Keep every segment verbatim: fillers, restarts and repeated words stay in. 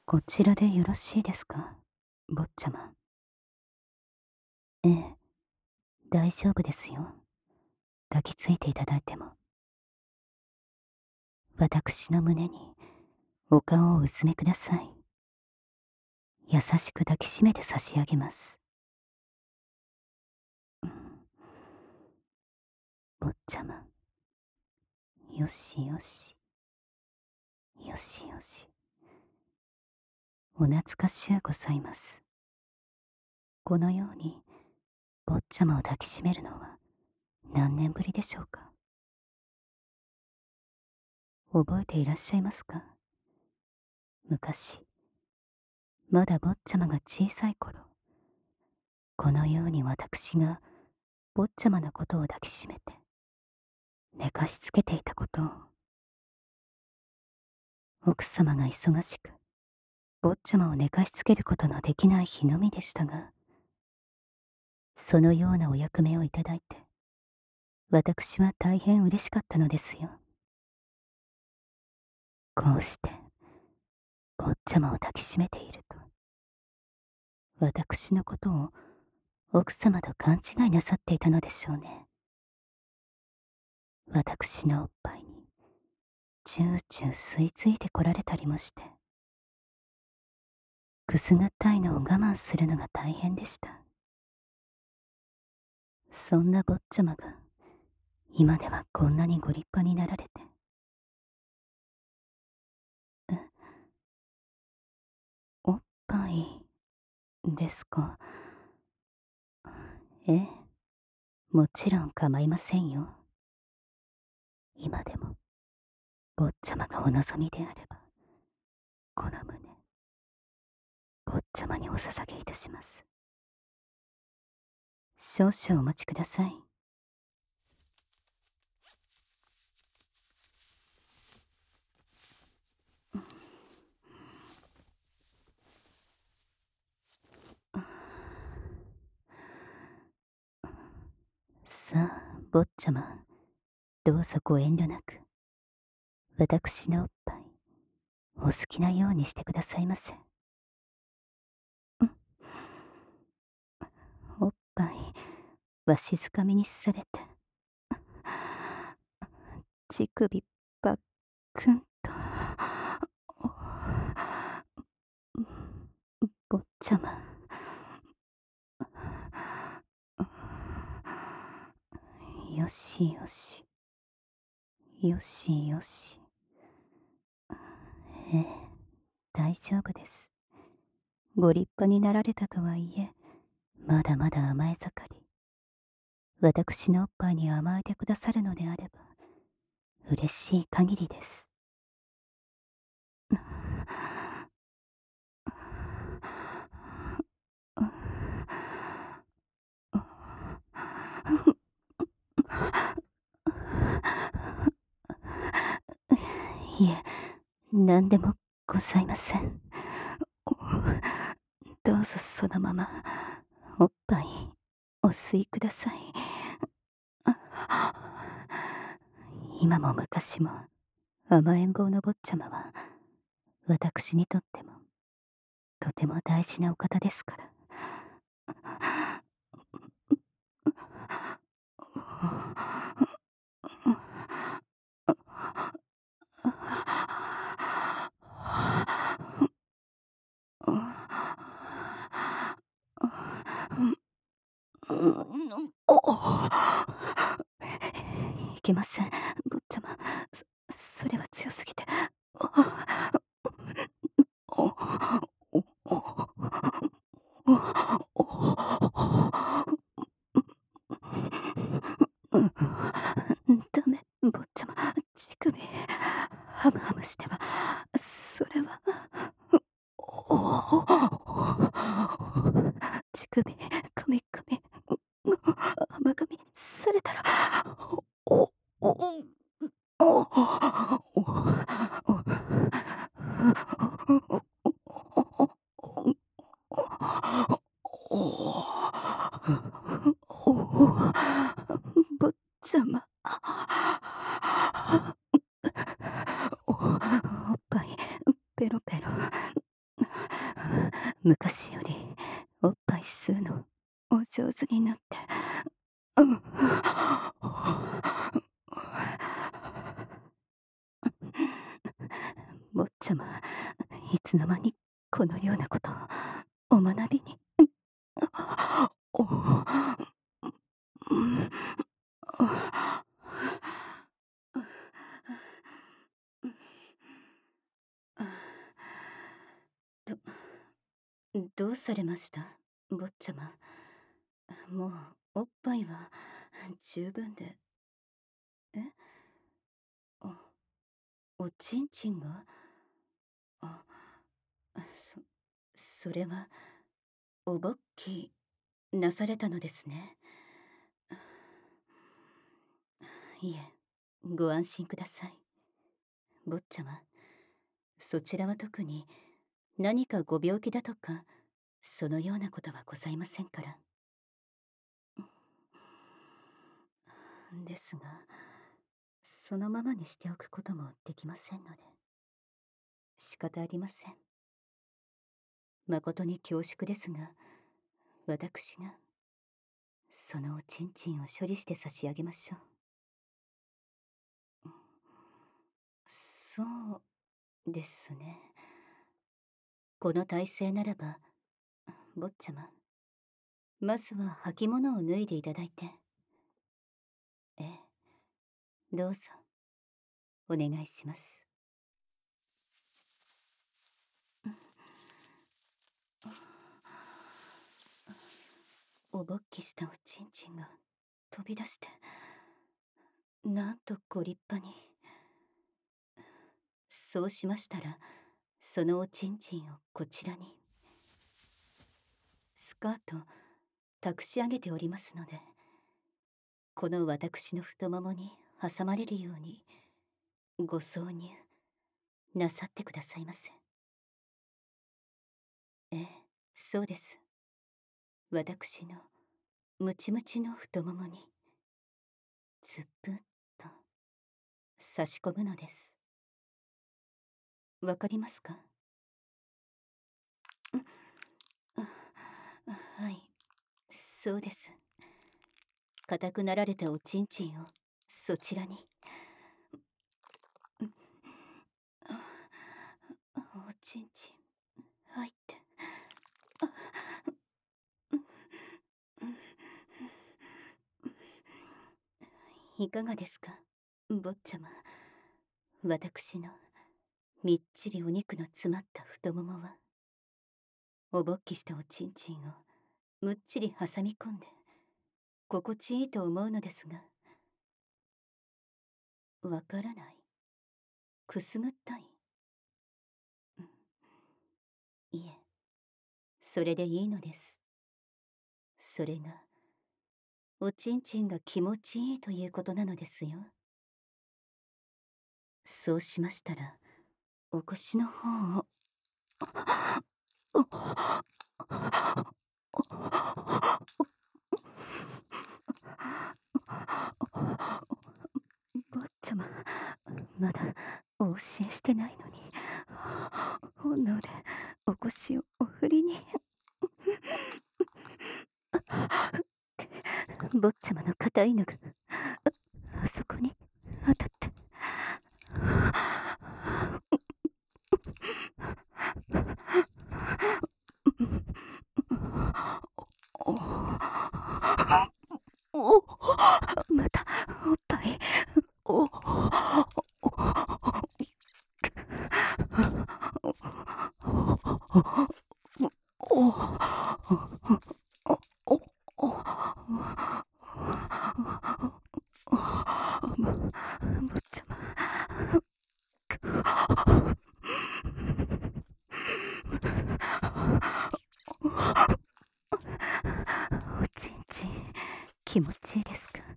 こちらでよろしいですか、坊ちゃま。ええ、大丈夫ですよ。抱きついていただいても。私の胸にお顔をうずめください。優しく抱きしめて差し上げます。うん、坊ちゃま。よしよし。よしよし。お懐かしゅうございます。このように坊ちゃまを抱きしめるのは何年ぶりでしょうか。覚えていらっしゃいますか。昔、まだ坊ちゃまが小さい頃、このように私が坊ちゃまのことを抱きしめて寝かしつけていたことを。奥様が忙しく坊ちゃまを寝かしつけることのできない日のみでしたが、そのようなお役目をいただいて私は大変嬉しかったのですよ。こうして坊ちゃまを抱きしめていると、私のことを奥様と勘違いなさっていたのでしょうね。私のおっぱいにチューチュー吸い付いてこられたりもして、くすぐったいのを我慢するのが大変でした。そんな坊ちゃまが今ではこんなにご立派になられて。え、おっぱいですか。ええ、もちろん構いませんよ。今でも坊ちゃまがお望みであれば、この胸坊ちゃまにお捧げいたします。少々お待ちください。さあ坊ちゃま、どうぞご遠慮なく私のおっぱいお好きなようにしてくださいませ。おっぱいわしづかみにされて、乳首ばっくんと。坊ちゃま、よしよし、よしよし。ええ、大丈夫です。ご立派になられたとはいえ、まだまだ甘え盛り。私のおっぱいに甘えてくださるのであれば嬉しい限りです。いえ、何でもございません。どうぞそのままおっぱいお吸いください。今も昔も甘えん坊の坊ちゃまは私にとってもとても大事なお方ですから。いけません、坊ちゃま。そそれは強すぎて。ダメ、坊ちゃま。乳首ハムハムしてはそれは。乳首カミカミ甘噛みされたら。おおお坊ちゃま。 昔よりおっぱい吸うのお上手になって、うん、坊ちゃま、いつの間にこのようなことをお学びに。おうんど、どうされました、坊ちゃま。もうおっぱいは十分で。え、あ、おちんちんが。あ、そ、それはおぼっきなされたのですね。いえ、ご安心ください。坊ちゃま、そちらは特に何かご病気だとかそのようなことはございませんから。ですが、そのままにしておくこともできませんので仕方ありません。誠に恐縮ですが、私がそのおちんちんを処理して差し上げましょう。そうですね。この体勢ならば、坊ちゃま、まずは履物を脱いでいただいて。ええ、どうぞお願いします。おぼっきしたおちんちんが飛び出して、なんとご立派に。そうしましたら、そのおちんちんをこちらに。スカート託し上げておりますので、この私の太ももに挟まれるようにご挿入なさってくださいませ。ええ、そうです。私のムチムチの太ももにズプッと差し込むのです。わかりますか？はい、そうです。硬くなられたおちんちんをそちらに。おちんちん入って。いかがですか、坊ちゃま。私のみっちりお肉の詰まった太ももは、おぼっきしたおちんちんをむっちり挟み込んで心地いいと思うのですが、わからない、くすぐったい。いえ、それでいいのです。それがおちんちんが気持ちいいということなのですよ。そうしましたら、お腰の方を。坊ちゃま、まだお教えしてないのに本能でお腰をお振りに。坊ちゃまの硬いのがあそこに当たって。おお、またおっぱい。おお坊ちゃま、おちんちん気持ちいいですか？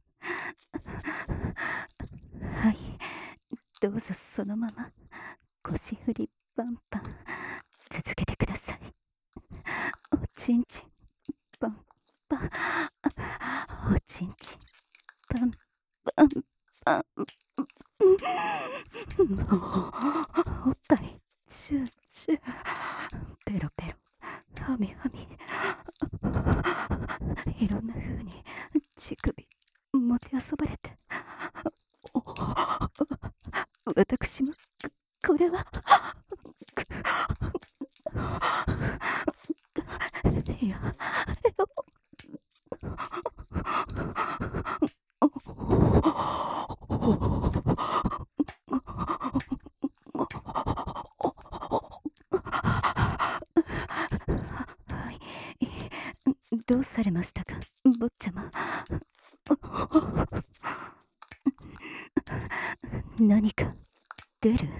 はい、どうぞそのまま腰振りパンパン続けてください。おちんちんパンパン、おちんちんパンパンパン。おっぱいチューチュー、ペロペロ私もこれはいやはいどうされましたか坊ちゃま。何か出る？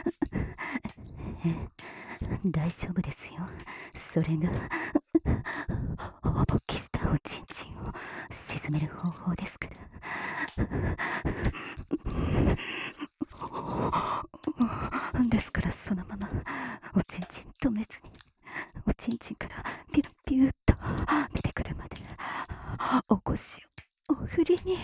え大丈夫ですよ。それがほぼきしたおちんちんを沈める方法ですから。ですからそのままおちんちん止めずにおちんちんからピュッピュッと出てくるまでお腰をお振りに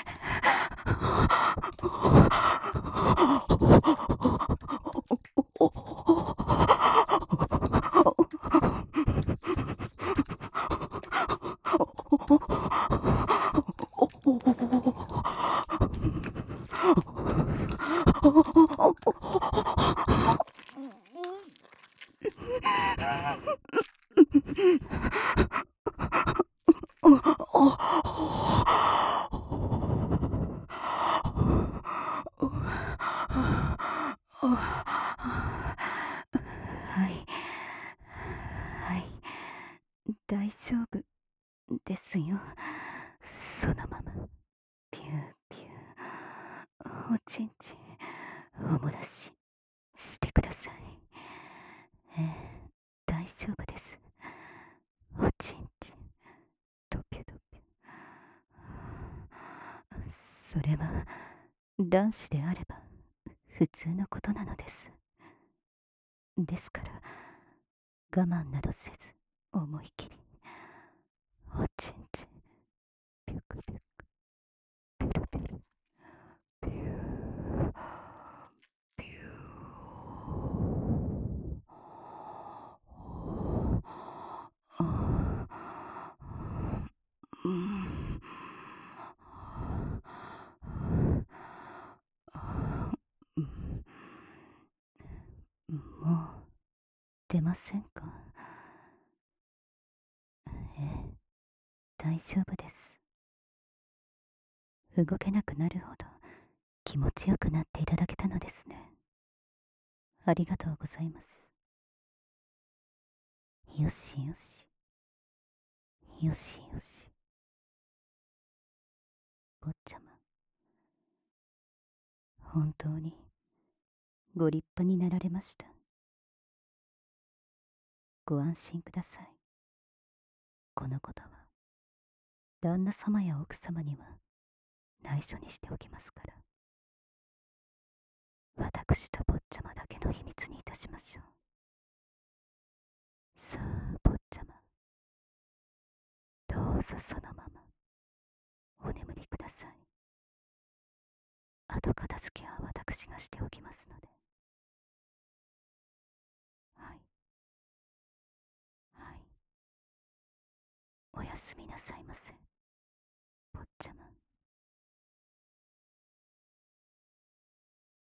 はいはい大丈夫ですよ。そのままピューピューおちんちんおもらししてください。ええ大丈夫です。おちんちんドピュドピュ。それは男子であれば普通のことなのです。ですから我慢などせず思い切りおちんちんピュクピュクピュルピュルピューピューうんもう出ませんか？ええ大丈夫です。動けなくなるほど気持ちよくなっていただけたのですね。ありがとうございます。よしよしよしよし。坊ちゃま本当にご立派になられました。ご安心ください。このことは旦那様や奥様には内緒にしておきますから。私と坊ちゃまだけの秘密にいたしましょう。さあ坊ちゃまどうぞそのままお眠りください。後片付けは私がしておきますので。はいはいおやすみなさいませ坊ちゃま。